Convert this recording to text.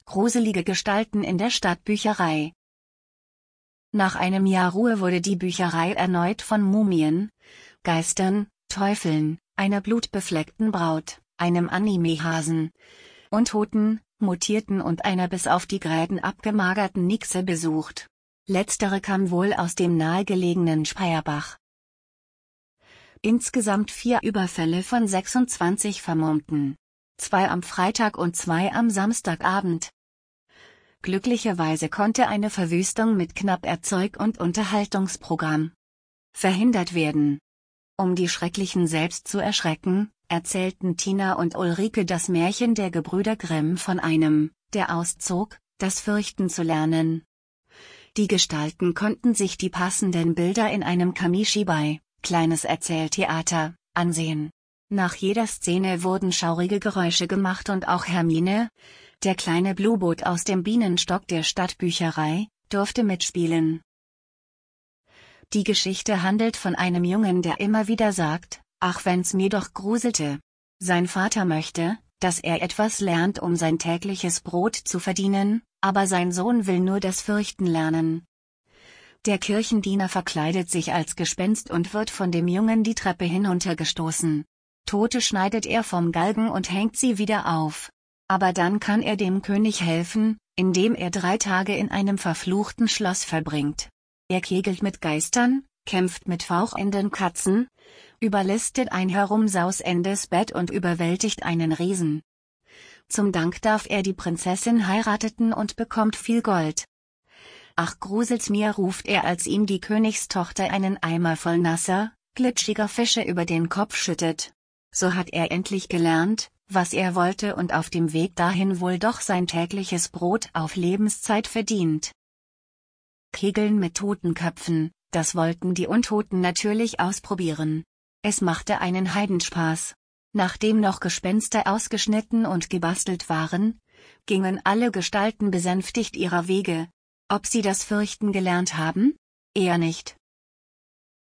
Gruselige Gestalten in der Stadtbücherei. Nach einem Jahr Ruhe wurde die Bücherei erneut von Mumien, Geistern, Teufeln, einer blutbefleckten Braut, einem Anime-Hasen, Untoten, Mutierten und einer bis auf die Gräten abgemagerten Nixe besucht. Letztere kam wohl aus dem nahegelegenen Speyerbach. Insgesamt 4 Überfälle von 26 Vermummten. 2 am Freitag und 2 am Samstagabend. Glücklicherweise konnte eine Verwüstung mit knapp Erzeug- und Unterhaltungsprogramm verhindert werden. Um die Schrecklichen selbst zu erschrecken, erzählten Tina und Ulrike das Märchen der Gebrüder Grimm von einem, der auszog, das Fürchten zu lernen. Die Gestalten konnten sich die passenden Bilder in einem Kamishibai, kleines Erzähltheater, ansehen. Nach jeder Szene wurden schaurige Geräusche gemacht und auch Hermine, der kleine Bluebot aus dem Bienenstock der Stadtbücherei, durfte mitspielen. Die Geschichte handelt von einem Jungen, der immer wieder sagt, ach wenn's mir doch gruselte. Sein Vater möchte, dass er etwas lernt, um sein tägliches Brot zu verdienen, aber sein Sohn will nur das Fürchten lernen. Der Kirchendiener verkleidet sich als Gespenst und wird von dem Jungen die Treppe hinuntergestoßen. Tote schneidet er vom Galgen und hängt sie wieder auf. Aber dann kann er dem König helfen, indem er 3 Tage in einem verfluchten Schloss verbringt. Er kegelt mit Geistern, kämpft mit fauchenden Katzen, überlistet ein herumsausendes Bett und überwältigt einen Riesen. Zum Dank darf er die Prinzessin heiraten und bekommt viel Gold. Ach gruselt's mir, ruft er, als ihm die Königstochter einen Eimer voll nasser, glitschiger Fische über den Kopf schüttet. So hat er endlich gelernt, was er wollte und auf dem Weg dahin wohl doch sein tägliches Brot auf Lebenszeit verdient. Kegeln mit Totenköpfen, das wollten die Untoten natürlich ausprobieren. Es machte einen Heidenspaß. Nachdem noch Gespenster ausgeschnitten und gebastelt waren, gingen alle Gestalten besänftigt ihrer Wege. Ob sie das Fürchten gelernt haben? Eher nicht.